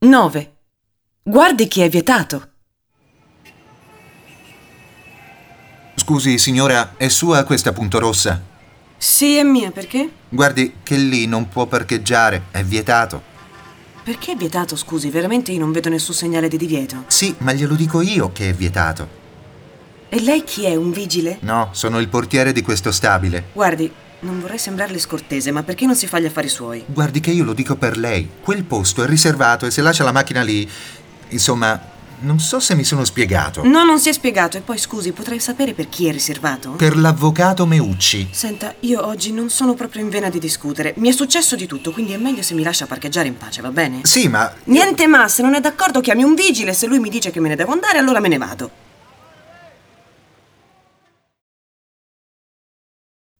9. Guardi che è vietato. Scusi, signora, è sua questa punto rossa? Sì, è mia, perché? Guardi che lì non può parcheggiare, è vietato. Perché è vietato, scusi? Veramente io non vedo nessun segnale di divieto. Sì, ma glielo dico io che è vietato. E lei chi è, un vigile? No, sono il portiere di questo stabile. Guardi, non vorrei sembrarle scortese, ma perché non si fa gli affari suoi? Guardi che io lo dico per lei. Quel posto è riservato e se lascia la macchina lì... Insomma, non so se mi sono spiegato. No, non si è spiegato. E poi, scusi, potrei sapere per chi è riservato? Per l'avvocato Meucci. Senta, io oggi non sono proprio in vena di discutere. Mi è successo di tutto, quindi è meglio se mi lascia parcheggiare in pace, va bene? Sì, ma... Niente ma, se non è d'accordo chiami un vigile. Se lui mi dice che me ne devo andare, allora me ne vado.